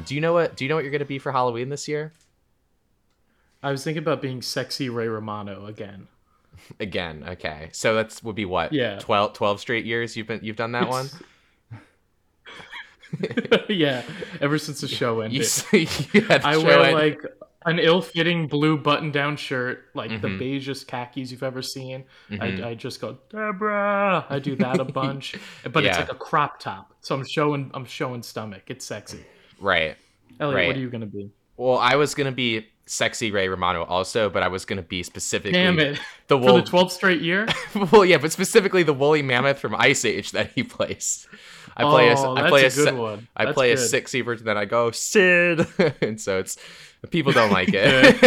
Do you know what you're gonna be for Halloween this year? I was thinking about being sexy Ray Romano again. Again, okay. So that's would be what Yeah, 12 straight years you've done that one. it's yeah. Ever since the show You ended, you had the I show wear end. like an ill-fitting blue button-down shirt, like the Mm-hmm. beigest khakis you've ever seen. Mm-hmm. I just go Deborah. I do that a bunch, but it's Yeah. like a crop top, so I'm showing stomach. It's sexy. Right. Elliot, what Right. are you gonna be? Well, I was gonna be sexy Ray Romano also, but I was gonna be Damn specifically it! the For the wool. 12th straight year. Well, yeah, but specifically the woolly mammoth from Ice Age that he plays. Oh, that's a good Se- one. I That's play a good. sexy version, then I go Sid, and so it's people don't like it.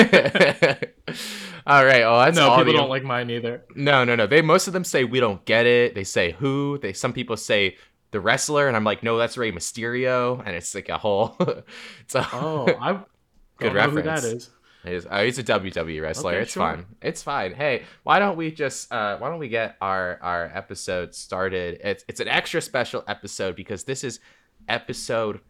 All right, well that's No, all people the don't like mine either. no. They most of them say we don't get it. They say who. They some people say the wrestler, and I'm like, no, that's Rey Mysterio, and it's like a whole, it's a Oh, I good don't know who that reference. is. He's a WWE wrestler. Okay, It's sure. fine. It's fine. Hey, why don't we get our episode started? It's an extra special episode because this is episode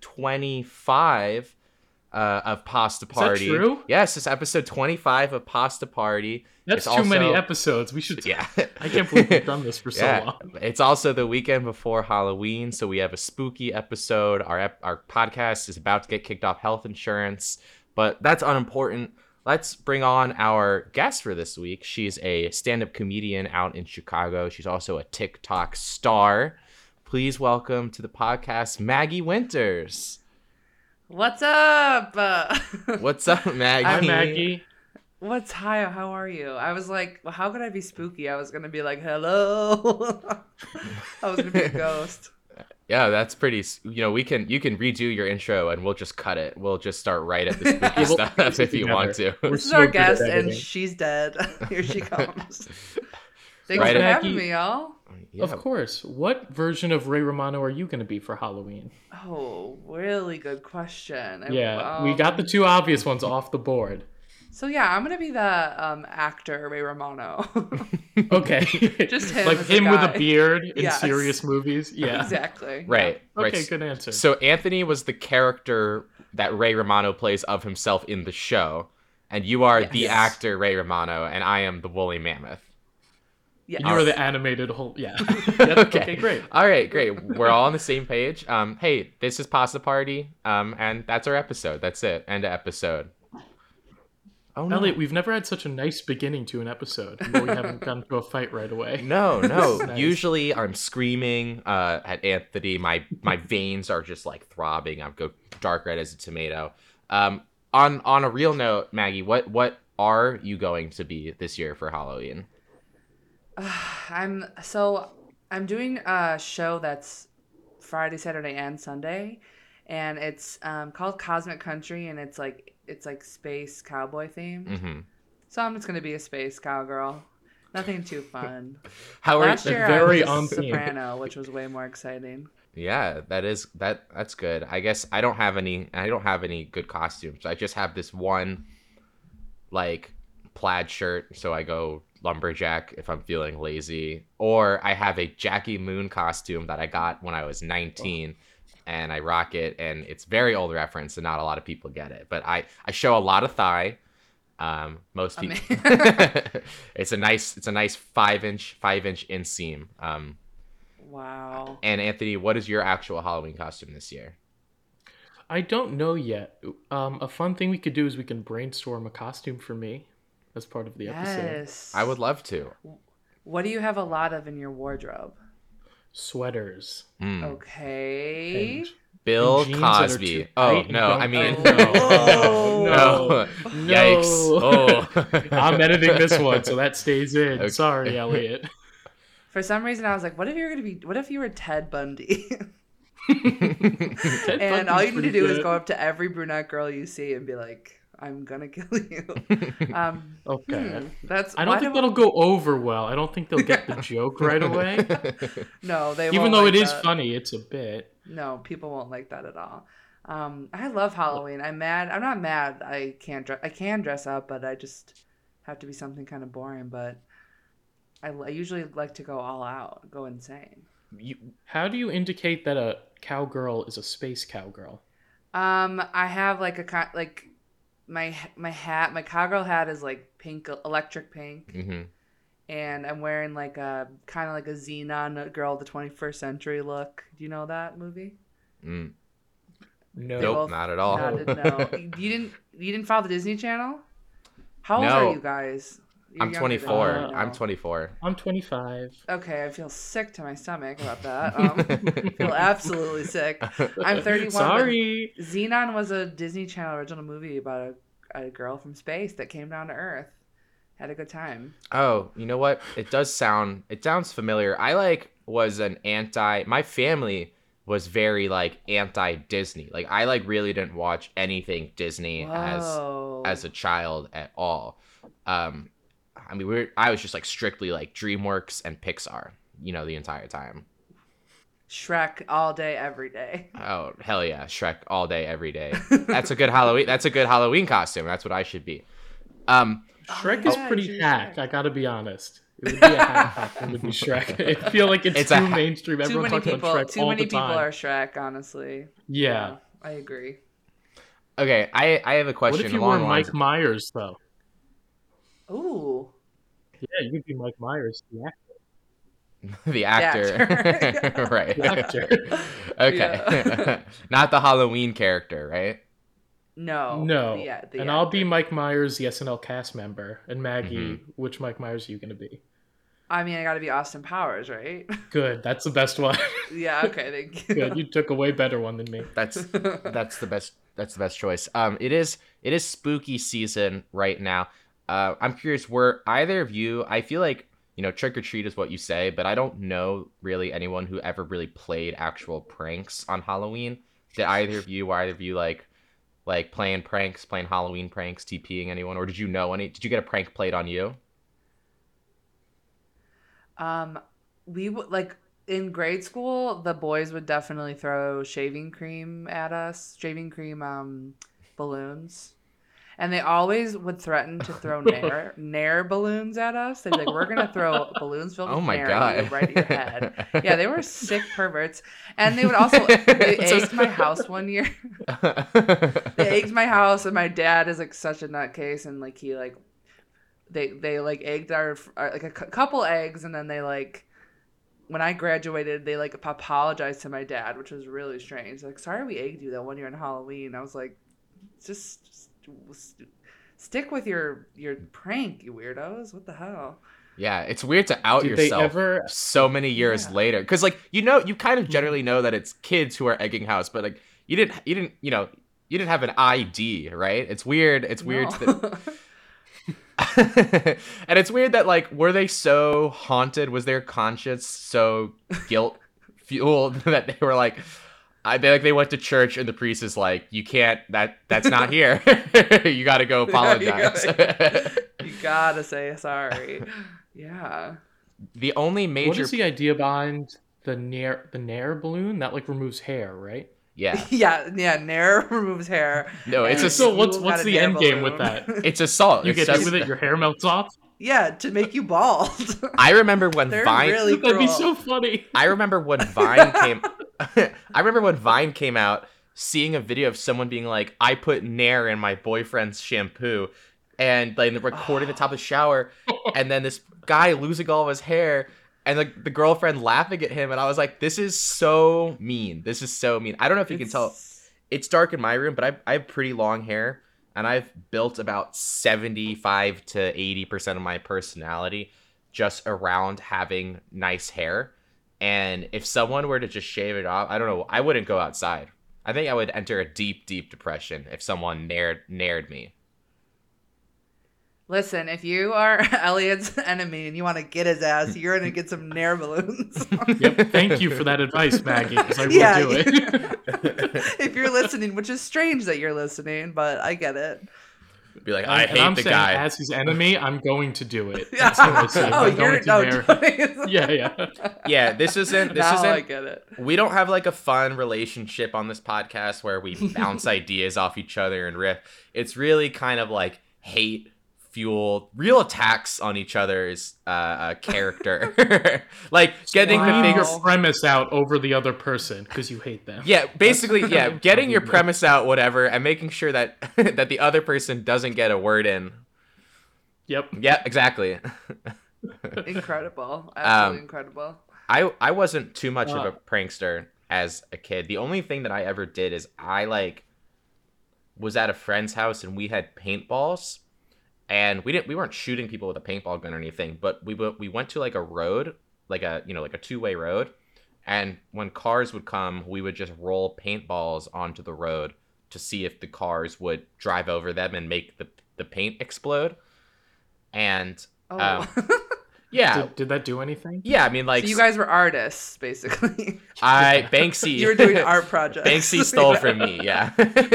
25 of Pasta Is that Party. true? Yes, it's episode 25 of Pasta Party. It's That's too many also episodes. We should. yeah. I can't believe we've done this for so Yeah, long. it's also the weekend before Halloween, so we have a spooky episode. Our podcast is about to get kicked off health insurance, but that's unimportant. Let's bring on our guest for this week. She's a stand-up comedian out in Chicago. She's also a TikTok star. Please welcome to the podcast Maggie Winters. What's up? What's up, Maggie? Hi, Maggie. What's hi? How are you? I was like, well, how could I be spooky? I was gonna be like, hello. I was gonna be a ghost. Yeah, that's pretty. You can redo your intro and we'll just cut it. We'll just start right at the spooky We'll stuff piece it if you want to. We're This is so our good at guest, and editing. she's dead. Here she comes. Thanks Right for at- having me, y'all. Yeah. Of course. What version of Ray Romano are you going to be for Halloween? Oh, really good question. Yeah, we got the two obvious ones off the board. So yeah, I'm gonna be the actor Ray Romano. Okay. Just him like as a him with a guy. beard in Yes. serious movies. Yeah. Exactly. Right. Okay, Right. good answer. So Anthony was the character that Ray Romano plays of himself in the show, and you are the Yes. actor Ray Romano, and I am the woolly mammoth. Yeah. you were the animated whole. Yeah. Yep, okay, great. All right, great. We're all on the same page. Hey, this is Pasta Party. And that's our episode. That's it. End of episode. Oh no. Elliot, we've never had such a nice beginning to an episode where we haven't gotten to a fight right away. No. Nice. Usually I'm screaming at Anthony. My veins are just like throbbing. I go dark red as a tomato. On a real note, Maggie, what are you going to be this year for Halloween? I'm doing a show that's Friday, Saturday, and Sunday, and it's called Cosmic Country, and it's like space cowboy themed. Mm-hmm. So I'm just gonna be a space cowgirl. Nothing too fun. How are Last year very I on was a theme. soprano, which was way more exciting. Yeah, that's good. I guess I don't have any good costumes. I just have this one like plaid shirt, so I go lumberjack if I'm feeling lazy, or I have a Jackie Moon costume that I got when I was 19 and I rock it, and it's very old reference and not a lot of people get it, but I show a lot of thigh. Most people it's a nice 5-inch inseam. Wow. And Anthony, what is your actual Halloween costume this year? I don't know yet. A fun thing we could do is we can brainstorm a costume for me as part of the episode. Yes. I would love to. What do you have a lot of in your wardrobe? Sweaters. Mm. Okay. And Bill jeans that are Cosby. too Oh tight and no, don't- I mean Oh. no. No. Yikes. Oh. I'm editing this one, so that stays in. Okay. Sorry, Elliot. For some reason, I was like, what if you were Ted Bundy? Ted And Bundy's all you need to pretty do is good. go up to every brunette girl you see and be like, I'm gonna kill you. Okay. That's I don't why think do- that'll go over well. I don't think they'll get the joke right away. No, they Even won't though like it is that. funny, it's a bit. No, people won't like that at all. I love Halloween. I'm mad. I'm not mad. I can dress up, but I just have to be something kind of boring. But I usually like to go all out, go insane. You, How do you indicate that a cowgirl is a space cowgirl? I have like like my hat, my cowgirl hat is like pink, electric pink, Mm-hmm. and I'm wearing like a kind of like a Xenon girl of the 21st century look. Do you know that movie? Mm. No. They Nope, both not at all. nodded no. You didn't follow the Disney Channel? How old are No. you guys? You're I'm younger than me, 24. I I'm know. 24. I'm 25. Okay, I feel sick to my stomach about that. I feel absolutely sick. I'm 31, Sorry. but Xenon was a Disney Channel original movie about a girl from space that came down to Earth. Had a good time. Oh, you know what? It sounds familiar. I like was an anti my family was very like anti Disney. Like I like really didn't watch anything Disney Whoa. as a child at all. Um I mean I was just like strictly like DreamWorks and Pixar, the entire time. Shrek all day, every day. Oh, hell yeah, Shrek all day every day. That's a good Halloween costume. That's what I should be. Shrek Oh, is yeah, you pretty should be hack. Shrek. I gotta be honest. It would be a hack thing to be Shrek. I feel like it's a too ha- mainstream. Too Everyone many talks people. about Shrek Too all many the people time. are Shrek. Honestly. Yeah. I agree. Okay, I have a question What if you along were the lines Mike Myers though? Ooh, Yeah, you could be Mike Myers, the actor. actor. Right. the actor. Okay. Yeah. Not the Halloween character, right? No. No. The And I'll be actor. Mike Myers, the SNL cast member. And Maggie, Mm-hmm. which Mike Myers are you gonna be? I mean, I got to be Austin Powers, right? Good. That's the best one. Yeah. Okay. Thank you. Good. You took a way better one than me. That's the best choice. It is spooky season right now. I'm curious, were either of you, I feel like, trick or treat is what you say, but I don't know really anyone who ever really played actual pranks on Halloween. Did either of you like playing pranks, playing Halloween pranks, TPing anyone, or did you know any? Did you get a prank played on you? We would like in grade school, the boys would definitely throw shaving cream at us, shaving cream balloons. And they always would threaten to throw Nair balloons at us. They'd be like, "We're gonna throw balloons filled Oh with my Nair at you God. right at your head." Yeah, they were sick perverts. And they would also they egged my house one year. They egged my house, and my dad is like such a nutcase, and like he like they like egged our like a couple eggs, and then they like when I graduated, they like apologized to my dad, which was really strange. Like, sorry we egged you that one year on Halloween. I was like, just stick with your prank, you weirdos. What the hell? Yeah, it's weird to out Did they yourself ever- so many years Yeah. later, because like you kind of generally know that it's kids who are egging house, but like you didn't have an ID, right? It's weird. It's weird. No. And it's weird that like were they so haunted? Was their conscience so guilt fueled that they were like, they went to church and the priest is like, you can't. That's not here. You got to go apologize. You gotta say sorry. Yeah. The only What major is the idea behind the Nair balloon? That like removes hair, right? yeah. Yeah. Nair removes hair. No, it's and a So you what's got a the Nair end game with balloon. that? It's assault. You It's get hit just- with it, your hair melts off. Yeah, to make you bald. I remember when They're Vine. really That'd be cruel. so funny. I remember when Vine came. I remember when Vine came out, seeing a video of someone being like, "I put Nair in my boyfriend's shampoo," and like recording the top of the shower, and then this guy losing all of his hair, and like the girlfriend laughing at him, and I was like, "This is so mean. This is so mean." I don't know if you can tell. It's dark in my room, but I have pretty long hair, and I've built about 75 to 80% of my personality just around having nice hair. And if someone were to just shave it off, I don't know, I wouldn't go outside. I think I would enter a deep, deep depression if someone nared me. Listen, if you are Elliot's enemy and you want to get his ass, you're gonna get some Nair balloons. Yep. Thank you for that advice, Maggie, because I will Yeah, do it. If you're listening, which is strange that you're listening, but I get it. Be like, I And hate I'm the saying, guy. as his enemy, I'm going to do it. Yeah. That's what I say. Oh, I'm you're going to no. Nair. Yeah. Yeah, this isn't. Now I get it. We don't have like a fun relationship on this podcast where we bounce ideas off each other and riff. It's really kind of like hate fuel real attacks on each other's character. Like getting the Wow. Leave things. your premise out over the other person because you hate them. Yeah, basically, yeah, getting your Probably. premise out, whatever, and making sure that that the other person doesn't get a word in. Yep. Yeah, exactly. Incredible. Absolutely incredible. I wasn't too much of a Uh. prankster as a kid. The only thing that I ever did is I like was at a friend's house and we had paintballs, and we weren't shooting people with a paintball gun or anything, but we went to like a road, like a like a two-way road, and when cars would come, we would just roll paintballs onto the road to see if the cars would drive over them and make the paint explode. And Oh. yeah, Did that do anything? yeah, I mean like So you guys were artists, basically. Banksy You were doing art projects. Banksy stole from me, yeah.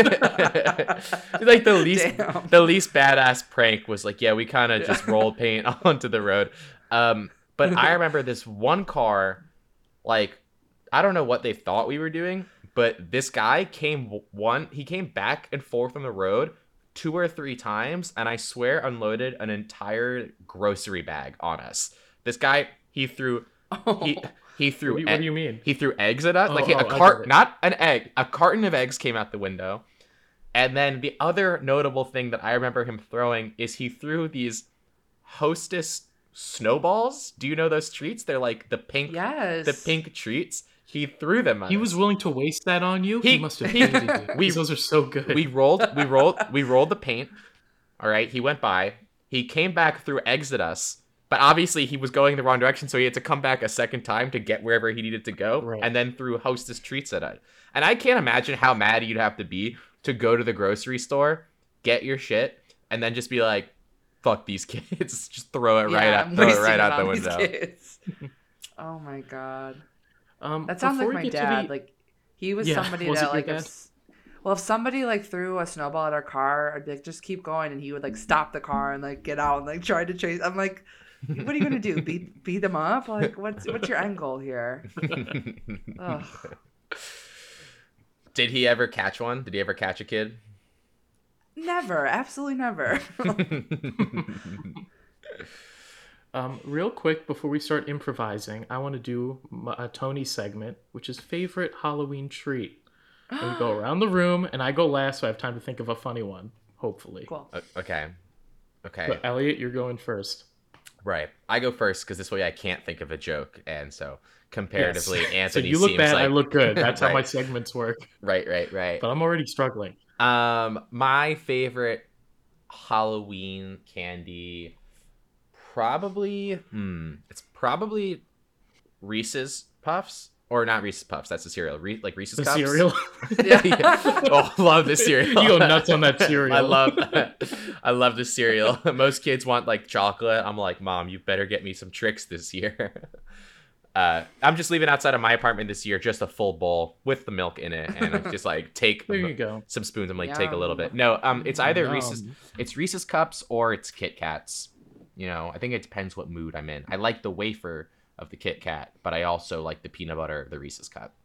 Like the Damn. least badass prank was like, yeah, we kind of just rolled paint onto the road. But I remember this one car, like, I don't know what they thought we were doing, but this guy came back and forth on the road 2 or 3 times, and I swear unloaded an entire grocery bag on us. This guy, he threw he threw What do you mean? he threw eggs at us. Oh, Like I a get cart, it. not an egg. A carton of eggs came out the window. And then the other notable thing that I remember him throwing is he threw these Hostess snowballs. Do you know those treats? They're like the pink treats. He threw them at He us. was willing to waste that on you. He must have hated you. we- Those are so good. We rolled the paint. All right, he went by. He came back, threw eggs at us. But obviously he was going the wrong direction, so he had to come back a second time to get wherever he needed to go, Right. and then threw Hostess treats at it. And I can't imagine how mad you'd have to be to go to the grocery store, get your shit, and then just be like, "Fuck these kids!" Just throw it I'm throw it wasting right it out the on these window. kids. Oh my god. That sounds before like we my get to dad. the- Like he was Yeah, somebody was that it your like dad? well, if somebody like threw a snowball at our car, I'd be like, just keep going, and he would like stop the car and like get out and like try to chase. I'm like, what are you gonna do? Beat them up? Like what's your end goal here? Ugh. Did he ever catch one? Did he ever catch a kid? Never, absolutely never. Real quick before we start improvising, I want to do a Tony segment, which is favorite Halloween treat. And we go around the room, and I go last, so I have time to think of a funny one. Hopefully. Cool. Okay. But Elliot, you're going first. Right. I go first because this way I can't think of a joke, and so comparatively, Yes. Anthony So you look seems bad, like I look good. That's how Right. my segments work. Right. But I'm already struggling. My favorite Halloween candy, probably, it's probably Reese's Puffs, or not Reese's Puffs. That's the cereal. Like Reese's The Cups. cereal. Yeah. Oh, love the cereal. You go nuts on that cereal. I love the cereal. Most kids want like chocolate. I'm like, Mom, you better get me some Trix this year. I'm just leaving outside of my apartment this year just a full bowl with the milk in it, and I'm just like take There you go. some spoons. I'm like take a little Yum. bit. No, it's either Yum. Reese's Cups or it's Kit Kats. You know, I think it depends what mood I'm in. I like the wafer of the Kit Kat, but I also like the peanut butter of the Reese's Cup.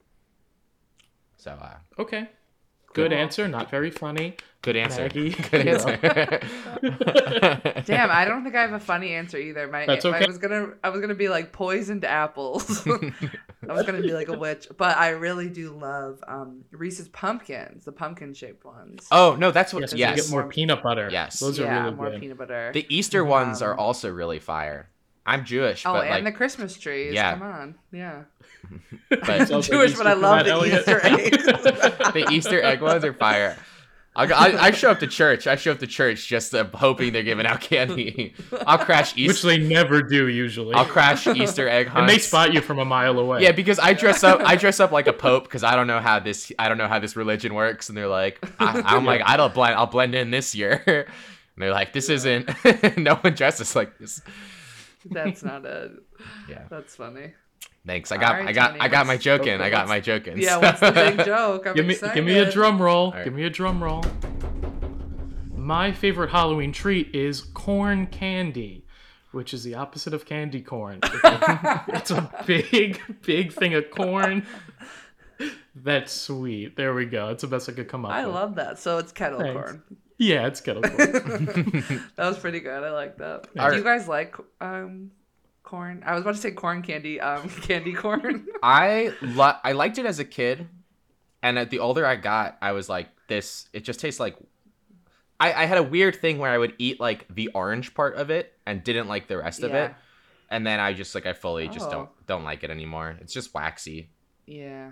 So Okay. Good Cool. answer. Not very funny. good answer. Maggie, Good you're up. answer. Damn, I don't think I have a funny answer either. That's okay. I was gonna be like poisoned apples. I was gonna be like a witch, but I really do love Reese's pumpkins, the pumpkin shaped ones. Oh no, that's what. Yes, Yes, you get more peanut butter. Yes. Those are yeah, really more good. peanut butter. the Easter ones are Um, also really fire. I'm Jewish, oh, but and like, the Christmas trees. Yeah. Come on, yeah. but I'm Sounds like Jewish, Easter but I for love that, the Elliot. Easter eggs. the Easter egg ones are fire. I show up to church. I show up to church just hoping they're giving out candy. I'll crash Which Easter. they never do usually. I'll crash Easter egg hunts. And they spot you from a mile away. Yeah, because I dress up like a pope because I don't know how this religion works, and they're like, I'm like, I'll blend in this year. And they're like, this isn't. No one dresses like this. That's not it. Yeah. That's funny. Thanks. All right, Tony, I got my what's- joke in. okay, I got what's- my joke in. Yeah, what's the big joke? I'm Give me a excited. drum roll. right. Give me a drum roll. My favorite Halloween treat is corn candy, which is the opposite of candy corn. It's a big thing of corn That's sweet. There we go. It's the best I could come up I with. love that. So it's kettle Thanks. corn. Yeah, it's kettle corn. That was pretty good. I like that. All Do you guys like corn? I was about to say corn candy. Candy corn. I liked it as a kid, and the older I got, I was like, this. It just tastes like. I had a weird thing where I would eat like the orange part of it and didn't like the rest of it, and then I just I fully just don't like it anymore. It's just waxy. Yeah.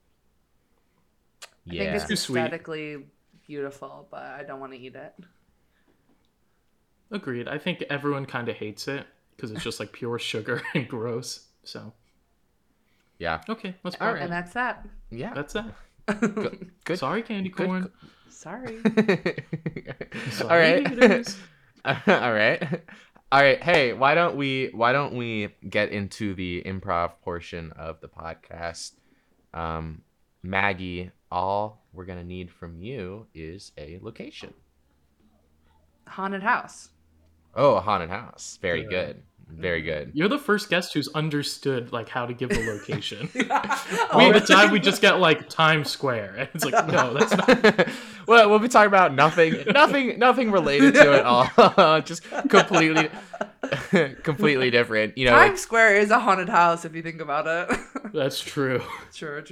I Yeah. think it's Too sweet. aesthetically beautiful, but I don't want to eat it. Agreed. I think everyone kind of hates it because it's just like pure sugar and gross. So, Yeah. okay, let's All move right. on. And that's that. Yeah. That's that. Good. Sorry, candy corn. Sorry. Sorry, All right. haters. All right. Hey, why don't we get into the improv portion of the podcast? Maggie, all we're gonna need from you is a location. Haunted house. Oh, a haunted house. Very Yeah. good. Very good. You're the first guest who's understood like how to give the location. Oh, All the really? time we just get like Times Square, and it's like, no, that's not. Well, we'll be talking about nothing related to it all. Just completely different. You know, Times Square is a haunted house if you think about it. That's true. True.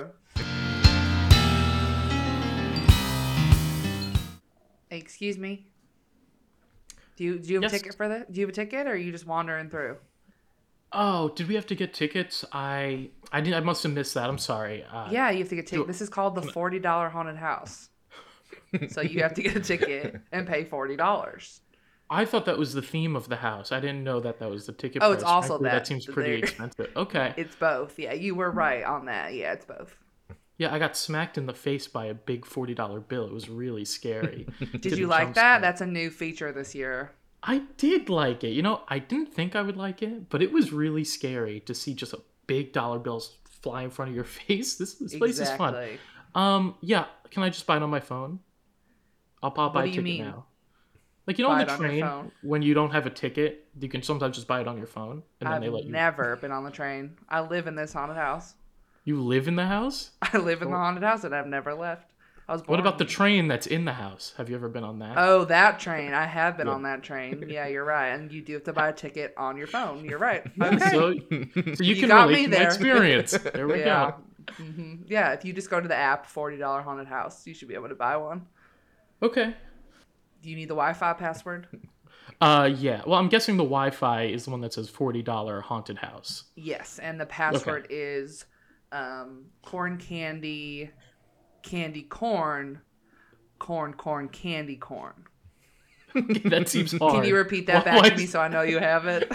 Excuse me. Do you have Yes. a ticket for that? Do you have a ticket, or are you just wandering through? Oh, did we have to get tickets? I must have missed that. I'm sorry. Yeah, you have to get a ticket. This is called the $40 haunted house. So you have to get a ticket and pay $40. I thought that was the theme of the house. I didn't know that was the ticket. Oh, it's price. also Frankly, that. That seems pretty There- expensive. Okay. It's both. Yeah, you were right on that. Yeah, it's both. Yeah, I got smacked in the face by a big $40 bill. It was really scary. Did you like that? That's a new feature this year. I did like it. You know, I didn't think I would like it, but it was really scary to see just a big dollar bills fly in front of your face. This place is fun. Yeah, can I just buy it on my phone? I'll buy What a do you ticket mean? now. Like, you know, Buy on the it on your train, phone? when you don't have a ticket, you can sometimes just buy it on your phone, and then I've they let you. never been on the train. I live in this haunted house. You live in the house? I live in the haunted house and I've never left. I was born. What about the train that's in the house? Have you ever been on that? Oh, that train. I have been Yeah. on that train. Yeah, you're right. And you do have to buy a ticket on your phone. You're right. Yeah, Okay. so you can got relate me to my there. experience. There we Yeah. go. Yeah, if you just go to the app, $40 haunted house, you should be able to buy one. Okay. Do you need the Wi-Fi password? Yeah. Well, I'm guessing the Wi-Fi is the one that says $40 haunted house. Yes, and the password is corn candy, candy corn, candy corn. That seems hard. Can you repeat that Why back to me is- so I know you have it?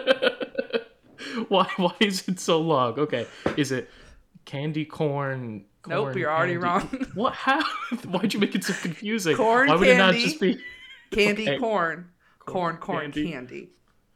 Why is it so long? Okay. Is it candy corn? Nope, you're already candy- wrong. What? How? Why'd you make it so confusing? Corn Why would it not candy. just be? Candy Okay. corn, Corn candy. candy.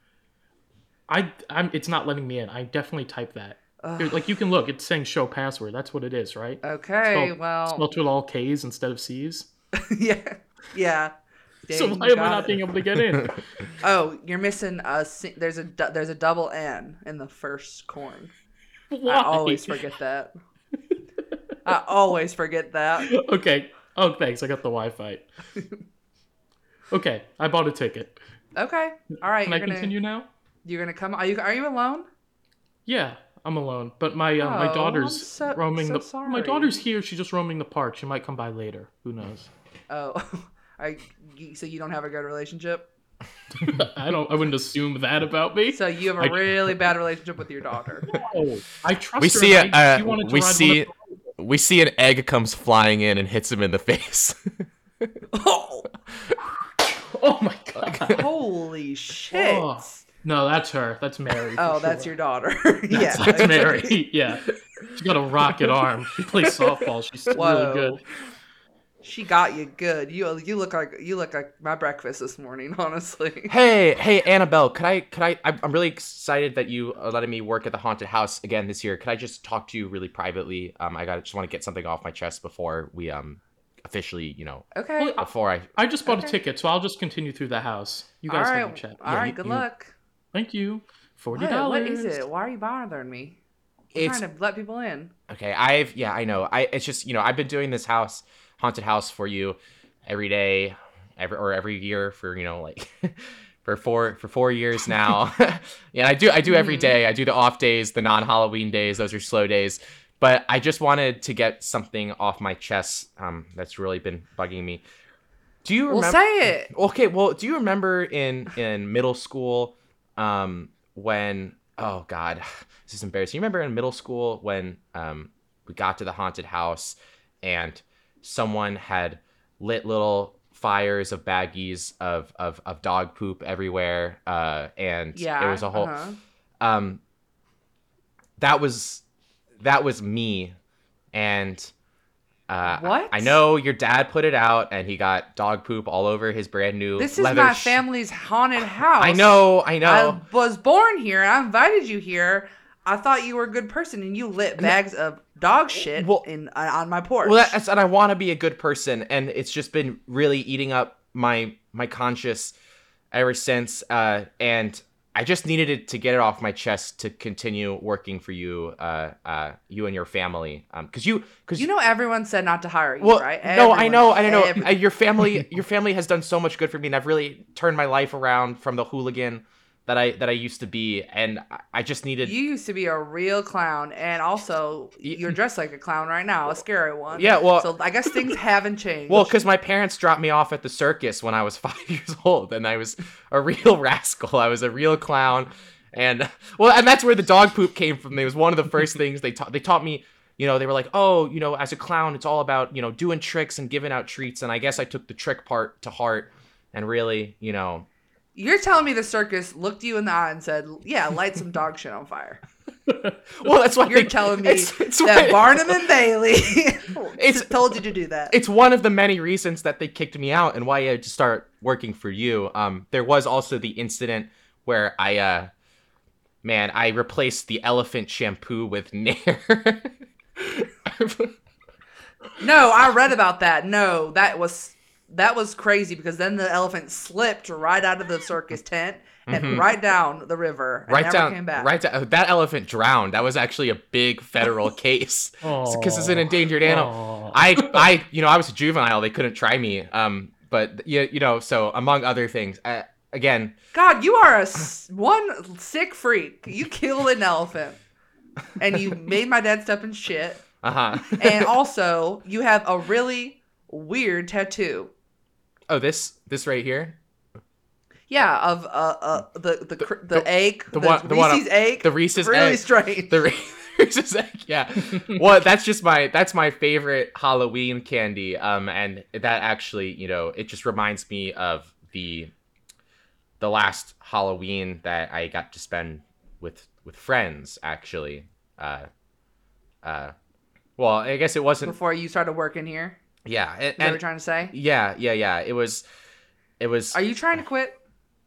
I'm. It's not letting me in. I definitely typed that. Here, like, you can look. It's saying show password. That's what it is, right? Okay, Spelled- well, Spelled with all K's instead of C's. yeah. So Dang, why you am I got not it. being able to get in? Oh, you're missing there's a double N in the first corn. Why? I always forget that. I always forget that. Okay. Oh, thanks. I got the Wi-Fi. Okay, I bought a ticket. Okay. All right. Can I continue now? You're gonna come. Are you alone? Yeah, I'm alone. But my Oh, my I'm daughter's so roaming the. sorry. My daughter's here. She's just roaming the park. She might come by later. Who knows? Oh, so you don't have a good relationship. I wouldn't assume that about me. So you have a really bad relationship with your daughter. Oh, I trust We her. see and it. she wanted to We ride one see. of We see an egg comes flying in and hits him in the face. Oh, Oh my god. holy shit! Oh. No, that's her. That's Mary. Oh, for that's sure. your daughter. Yeah, That's Mary. Yeah. She got a rocket arm. She plays softball. She's Whoa. really good. She got you good. You look like my breakfast this morning. Honestly. Hey, Annabelle, could I? I'm really excited that you are letting me work at the haunted house again this year. Could I just talk to you really privately? Just want to get something off my chest before we officially, Okay. Well, before I. I just bought a Okay. ticket, so I'll just continue through the house. You All guys have right. your chat. All Yeah, right. you- Good you- luck. Thank you. $40. What is it? Why are you bothering me? I'm It's trying to let people in. Okay, I know. It's just, I've been doing this haunted house for you every day, every year for, like for 4 years now. Yeah, I do every Mhm. day. I do the off days, the non-Halloween days, those are slow days. But I just wanted to get something off my chest that's really been bugging me. Do you Well, remember? say it. Okay, well, do you remember in middle school, when oh God, this is embarrassing. You remember in middle school when we got to the haunted house and someone had lit little fires of baggies of dog poop everywhere, and it Yeah. was a Uh whole huh. um that was me, and I What? know your dad put it out, and he got dog poop all over his brand new This is leather. my family's haunted I house. know, I I know. was born here. I invited you here. I thought you were a good person, and you lit bags of dog shit Well, on my porch. well, and I want to be a good person, and it's just been really eating up my conscience ever since. And I just needed it to get it off my chest to continue working for you, you and your family, because You know, everyone said not to hire you, well, right? no, I know, I know. Everyone. Your family has done so much good for me, and I've really turned my life around from the hooligan that I used to be, and I just needed. You used to be a real clown, and also you're dressed like a clown right now, a scary one. Yeah, well, So I guess things haven't changed. well, because my parents dropped me off at the circus when I was 5 years old, and I was a real rascal. I was a real clown, and and that's where the dog poop came from. It was one of the first things they taught me. They were like, oh, as a clown, it's all about doing tricks and giving out treats, and I guess I took the trick part to heart, and really, You're telling me the circus looked you in the eye and said, "Yeah, light some dog shit on fire." well, that's why You're telling me it's that why- Barnum and Bailey It's- told you to do that. It's one of the many reasons that they kicked me out and why I had to start working for you. There was also the incident where I replaced the elephant shampoo with Nair. No, I read about that. No, that was crazy because then the elephant slipped right out of the circus tent and right down the river and never came back. Right down. That elephant drowned. That was actually a big federal case because it's an endangered animal. I was a juvenile. They couldn't try me. But so among other things, again. God, you are one sick freak. You killed an elephant, and you made my dad step in shit. And also, you have a really weird tattoo. Oh, this right here. Yeah, of the egg, the Reese's egg, the Reese's really egg, strange. the Reese's egg. Yeah. Well, that's my favorite Halloween candy. And that actually, it just reminds me of the last Halloween that I got to spend with friends. Actually, well, I guess it wasn't Before you started working here. Yeah, Is that what you're trying to say? Yeah. It was. Are you trying to quit?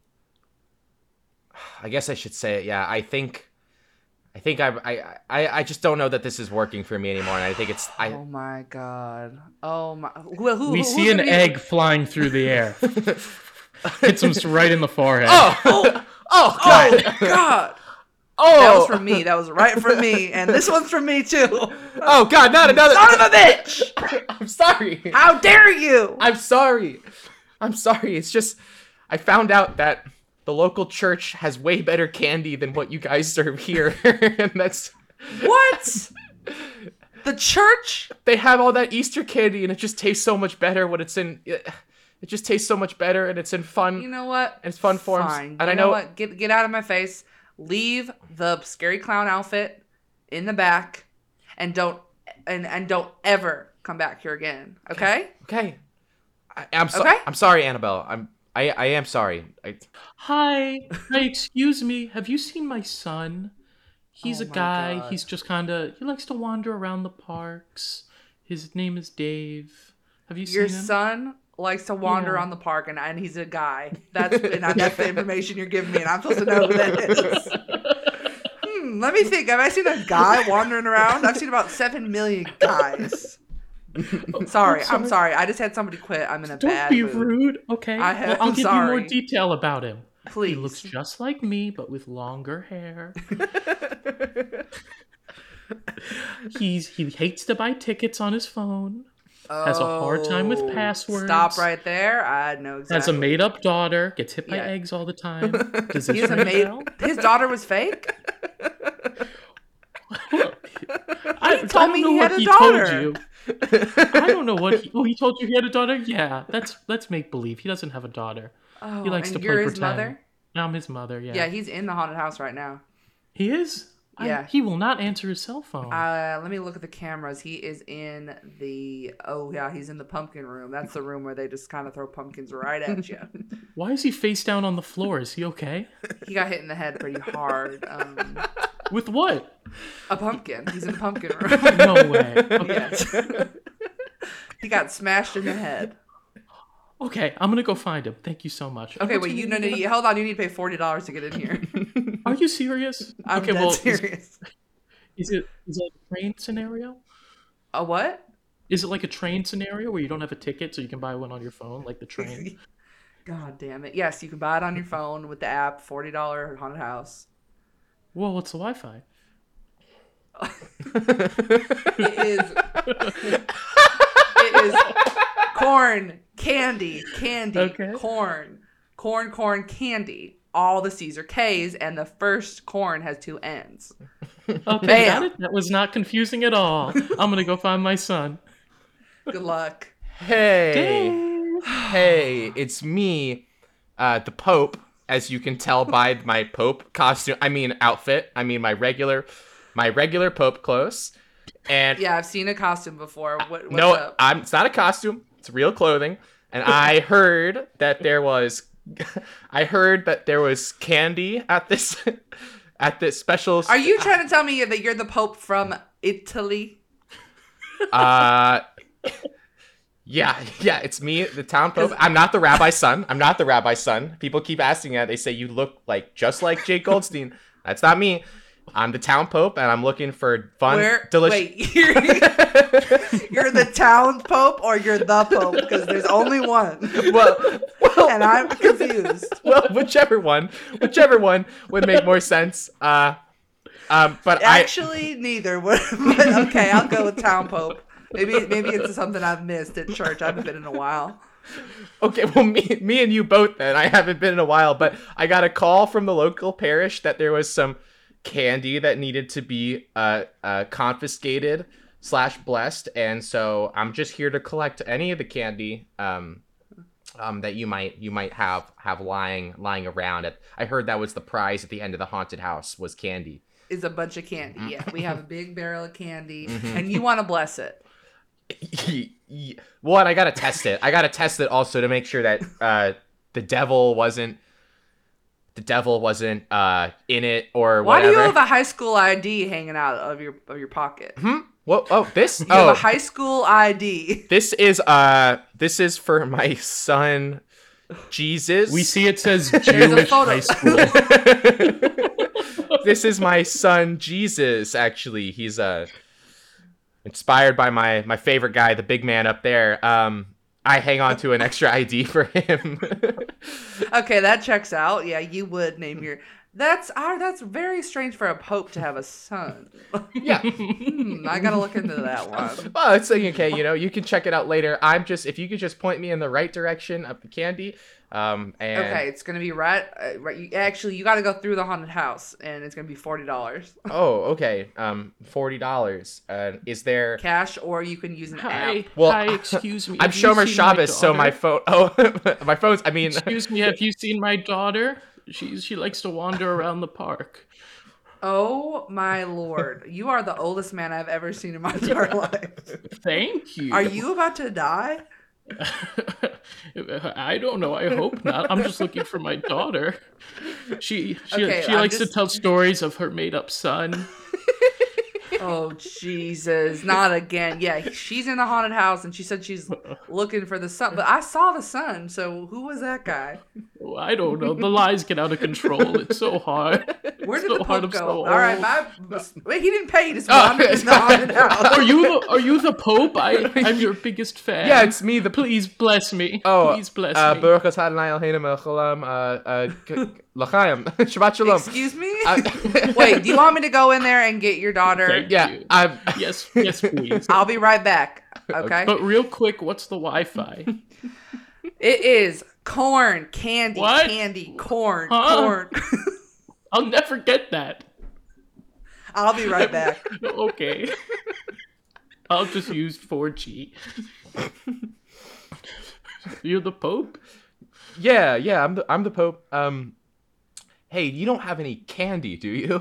I guess I should say it. Yeah, I think I just don't know that this is working for me anymore, and I think it's. Oh my god. Oh my. We see an egg flying through the air. Hits him right in the forehead. Oh God. God. Oh god. Oh, That was for me. That was right for me, and this one's for me too. Oh God, not another. Son of a bitch! I'm sorry. How dare you? I'm sorry. It's just I found out that the local church has way better candy than what you guys serve here, and that's What? The church? they have all that Easter candy, and it just tastes so much better when it's in. It just tastes so much better, and it's in fun. You know what? It's fun forms. Fine. And you I know what? Get out of my face. Leave the scary clown outfit in the back, and don't ever come back here again. Okay? Okay. I'm Okay? I'm sorry, Annabelle. I am sorry. Hi, excuse me. Have you seen my son? He's Oh a my guy. God. He's just he likes to wander around the parks. His name is Dave. Have you Your seen him? son likes to wander Yeah. around the park, and he's a guy. That's the information you're giving me, and I'm supposed to know who that is. Let me think. Have I seen a guy wandering around? I've seen about 7 million guys. Sorry, I'm sorry. I just had somebody quit. I'm in a Don't bad be mood. rude, okay? I'm I'll give you more sorry. detail about him. Please. He looks just like me, but with longer hair. He hates to buy tickets on his phone. Has a hard time with Oh, passwords. Stop right there. I know exactly. Has a made-up daughter. Gets hit by Yeah. eggs all the time. Does this He has a ring a maid. bell? His daughter was fake. I told don't me know he what had a he told daughter. you. I don't know what he told you he had a daughter. Yeah, let's make believe he doesn't have a daughter. Oh, He likes and to you're play his pretend. mother. I'm his mother. Yeah. Yeah, he's in the haunted house right now. He is. Yeah. He will not answer his cell phone. Let me look at the cameras. He is in the. Oh yeah, he's in the pumpkin room. That's the room where they just kind of throw pumpkins right at you. Why is he face down on the floor? Is he okay? He got hit in the head pretty hard. With what? A pumpkin. He's in the pumpkin room. No way. Okay. Yes. He got smashed in the head. Okay, I'm gonna go find him. Thank you so much. Okay, wait. Hold on. You need to pay $40 to get in here. Are you serious? I'm okay, dead well, serious. is it a train scenario? A what? Is it like a train scenario where you don't have a ticket so you can buy one on your phone, like the train? God damn it. Yes, you can buy it on your phone with the app, $40 haunted house. Well, what's the Wi-Fi? It is corn, candy, Okay. corn, candy. All the C's are K's, and the first corn has 2 N's. Okay, Bam. got it. That was not confusing at all. I'm gonna go find my son. Good luck. Hey, hey, it's me, the Pope. As you can tell by my Pope costume, outfit. My regular Pope clothes. And Yeah, I've seen a costume before. What's no, up? it's not a costume. It's real clothing. And I heard that there was candy at this special. Are you trying to tell me that you're the Pope from Italy? Yeah, it's me, the town Pope. I'm not the rabbi's son. People keep asking that. They say you look just like Jake Goldstein. That's not me. I'm the town Pope, and I'm looking for fun, delicious. Wait, you're the town Pope or you're the Pope? Because there's only one. Well, And I'm confused. well, whichever one would make more sense. But Actually, neither would. But okay, I'll go with town Pope. Maybe it's something I've missed at church. I haven't been in a while. Okay, well, me and you both then. I haven't been in a while, but I got a call from the local parish that there was some candy that needed to be confiscated / blessed, and so I'm just here to collect any of the candy that you might have lying around. I heard that was the prize at the end of the haunted house was candy. Is a bunch of candy. Yeah, we have a big barrel of candy, and you want to bless it. Well, and I gotta test it. Also to make sure that the devil wasn't in it or Why whatever. do you have a high school ID hanging out of your pocket? Well, this You have a high school ID. this is for my son Jesus. We see it says a Jewish photo. high school. This is my son Jesus. Actually, he's inspired by my favorite guy, the big man up there. I hang on to an extra ID for him. Okay, that checks out. Yeah, you would name your. That's very strange for a pope to have a son. Yeah. I gotta look into that one. Well, it's like, okay, you can check it out later. If you could just point me in the right direction of the candy. And Okay, it's gonna be right. You got to go through the haunted house, and it's gonna be $40 Oh, okay. $40. Is there cash, or you can use an app. Well, Hi, excuse me. I'm have you Shomer seen Shabbos, so my daughter? phone. Oh, my phone's. Excuse me, have you seen my daughter? She likes to wander around the park. Oh my lord, you are the oldest man I've ever seen in my entire life. Thank you. Are you about to die? I don't know. I hope not. I'm just looking for my daughter. She Okay, likes to tell stories of her made-up son. Oh Jesus, not again. Yeah, she's in the haunted house, and she said she's looking for the sun. But I saw the sun, so who was that guy? I don't know. The lies get out of control. It's so hard. Where did So the hard, Pope I'm go? so All right, old. wait, he didn't pay. He just wandered in the haunted house. Are you the Pope? I'm your biggest fan. Yeah, it's me. Please bless me. Oh, Please bless me. Baruch atah Adonai Eloheinu melech haolam, l'chaim. Shabbat shalom. Excuse me? Wait, do you want me to go in there and get your daughter? Thank Yeah, you. I'm. Yes, please. I'll be right back. Okay? But real quick, what's the Wi-Fi? It is corn, candy, What? candy, corn, Huh? corn. I'll never get that. I'll be right back. Okay. I'll just use 4G. You're the Pope? Yeah, I'm the Pope. Hey, you don't have any candy, do you?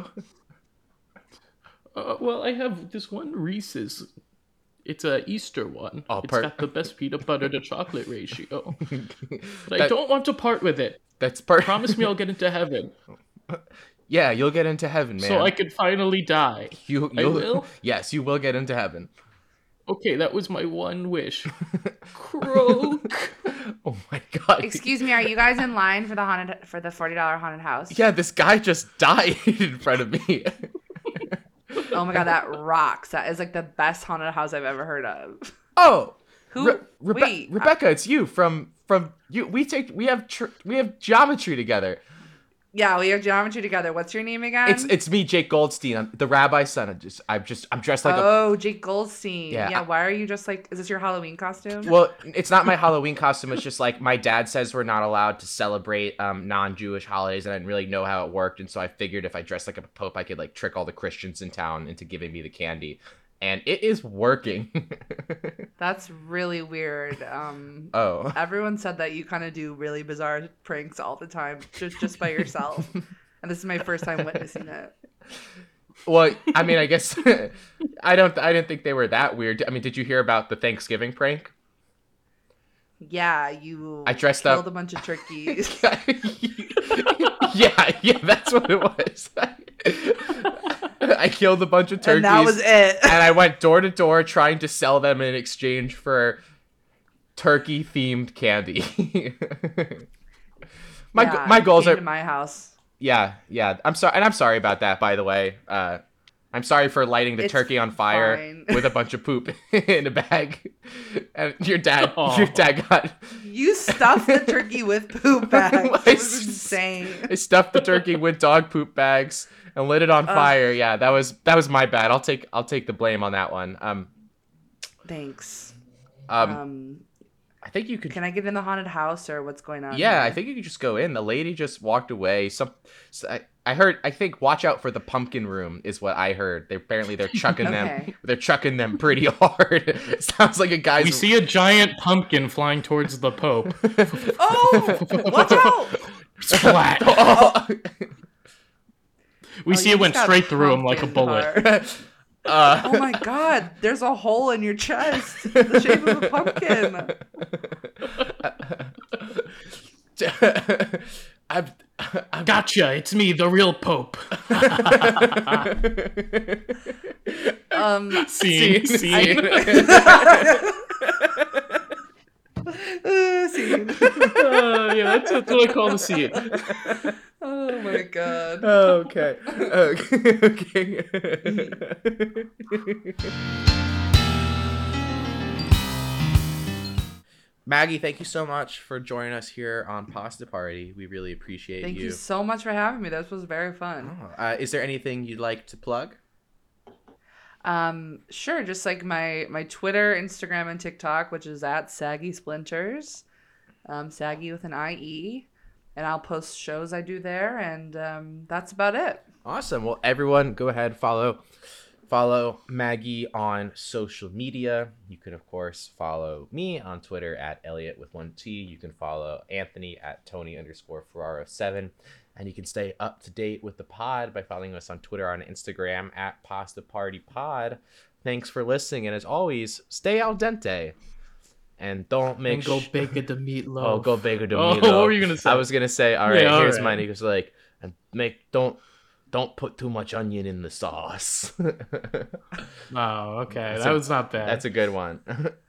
Well, I have this one Reese's. It's a Easter one. Oh, It's got the best peanut butter to chocolate ratio. But I That- don't want to part with it. That's Promise me I'll get into heaven, Yeah, you'll get into heaven, man. so I can finally die. You'll, will? Yes, you will get into heaven. Okay, that was my one wish. Croak. Oh my god. Excuse me, are you guys in line for the $40 haunted house? Yeah, this guy just died in front of me. Oh my god, that rocks. That is like the best haunted house I've ever heard of. Oh, Who? Wait, Rebecca, it's you from you. We have geometry together. yeah, we have geometry together. What's your name again? It's me, Jake Goldstein. I'm the rabbi's son. I'm dressed like a. Oh, Jake Goldstein. Yeah, Yeah, why are you just like? Is this your Halloween costume? Well, it's not my Halloween costume. It's just like my dad says we're not allowed to celebrate non-Jewish holidays, and I didn't really know how it worked, and so I figured if I dressed like a pope, I could like trick all the Christians in town into giving me the candy, and it is working. That's really weird. Oh. Everyone said that you kind of do really bizarre pranks all the time, just by yourself, and this is my first time witnessing it. Well, I mean, I guess I didn't think they were that weird. I mean, did you hear about the Thanksgiving prank? Yeah, you. I dressed killed up- a bunch of turkeys. yeah, that's what it was. I killed a bunch of turkeys. And that was it. And I went door to door trying to sell them in exchange for turkey themed candy. My goals came are to my house. yeah. I'm sorry about that, by the way. I'm sorry for lighting the It's turkey on fire fine. with a bunch of poop in a bag. And your dad Aw. got You stuffed the turkey with poop bags. I It was insane. I stuffed the turkey with dog poop bags and lit it on fire. Yeah, that was my bad. I'll take the blame on that one. Thanks. I think you could. Can I get in the haunted house or what's going on? Yeah, here? I think you could just go in. The lady just walked away. I heard. I think watch out for the pumpkin room is what I heard. They're chucking them. Okay. They're chucking them pretty hard. It sounds like a guy's. We see a giant pumpkin flying towards the Pope. Oh, watch out! Splat. Oh. We see you it went just got straight through him like a pumpkin bullet. hard. Oh my god, there's a hole in your chest, the shape of a pumpkin. I've Gotcha, it's me, the real Pope. Scene. Scene. Scene. Yeah, that's what I call the scene. Oh my god. Okay. Maggie, thank you so much for joining us here on Pasta Party. We really appreciate Thank you so much for having me. This was very fun. Is there anything you'd like to plug? Sure. Just like my Twitter, Instagram, and TikTok, which is at Saggy Splinters, Saggy with an IE, and I'll post shows I do there, and that's about it. Awesome. Well, everyone, go ahead, follow Maggie on social media. You can, of course, follow me on Twitter at Elliot with 1T. You can follow Anthony at Tony_Ferraro7. And you can stay up to date with the pod by following us on Twitter and Instagram at Pasta Party Pod. Thanks for listening. And as always, stay al dente. And don't make And go bake the meatloaf. Oh, go bake the Oh, meatloaf. what were you gonna say? I was gonna say, all right, Yeah, all here's right. mine. He goes like, and don't put too much onion in the sauce. Oh, okay. That's That a- was not bad. That's a good one.